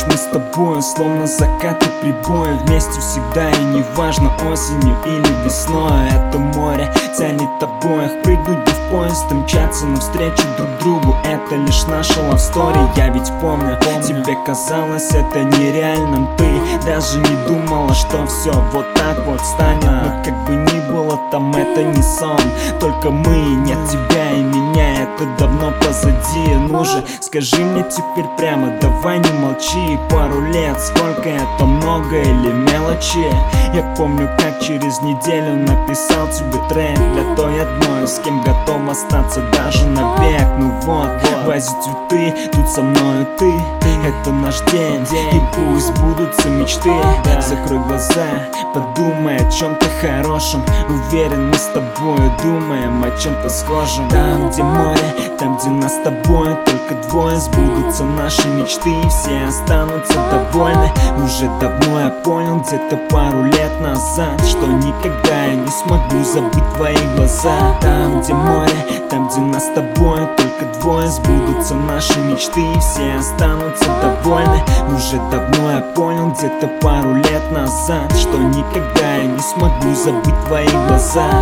мы с тобою, словно закаты прибоя, вместе всегда и неважно, осенью или весной. Это море тянет обоих, прыгнуть бы в поезд и мчаться навстречу друг другу. Это лишь наша love story. Я ведь помню, тебе казалось это нереальным. Ты даже не думала, что все вот так вот станет. Но как бы ни было там, это не сон. Только мы, нет тебя и меня, это давно позади. Ну же, скажи мне теперь прямо, давай не молчи. Пару лет, сколько это, много или мелочи? Я помню, как через неделю написал тебе трек для той одной, с кем готов остаться даже навек. Ну вот, вози цветы, тут со мною ты. Это наш день, и пусть будутся мечты. Закрой глаза, подумай о чем-то хорошем. Уверен, мы с тобой думаем о чем-то схожем. Там, где море, там, где нас с тобой только двое, сбудутся наши мечты, и все останутся довольны. Уже давно я понял, где-то пару лет назад, что никогда я не смогу забыть твои глаза. Там, где море, там, где нас с тобой только двое, сбудутся наши мечты, и все останутся довольны. Уже давно я понял, где-то пару лет назад, что никогда я не смогу забыть твои глаза.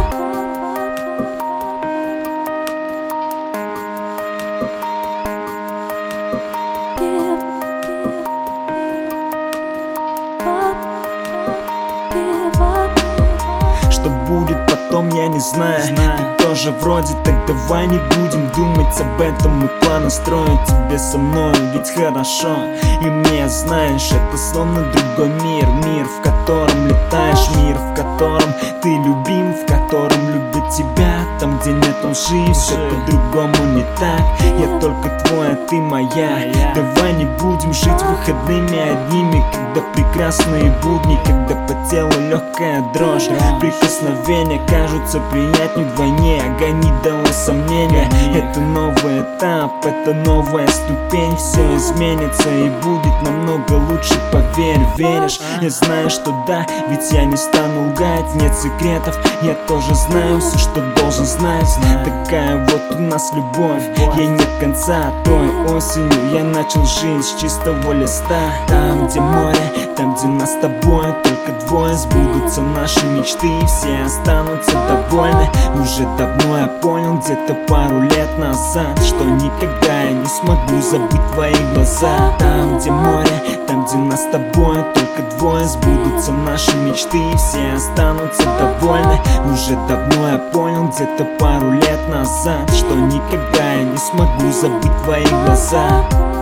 Что будет потом, я не знаю. Ты тоже вроде, так давай не будем думать об этом. Мы планы строим тебе со мной, ведь хорошо. И мне, знаешь, это словно другой мир. Мир, в котором летаешь, мир, в котором ты любим, в котором любят тебя. Там, где нет лжи, все по-другому не так. Я только твой, а ты моя. Давай не будем жить выходными одними, когда прекрасные будни, когда по телу легкая дрожь. Прикосновения кажутся приятнее вдвойне. Огонь не дало сомнения. Это новый этап, это новая ступень. Все изменится и будет намного лучше, поверь, веришь? Я знаю, что да, ведь я не стану лгать. Нет секретов, я тоже знаю все, что должен знать. Такая вот у нас любовь, ей нет конца. Той осенью я начал жизнь с чистого листа. Там, где море, там, где нас с тобой только двое, сбудутся наши мечты, и все останутся довольны. Уже давно я понял, где-то пару лет назад, что никогда я не смогу забыть твои глаза. Там, где море, там, где нас с тобой только двое, сбудутся наши мечты, и все останутся довольны. Уже давно я понял, где-то пару лет назад, что никогда я не смогу забыть твои глаза.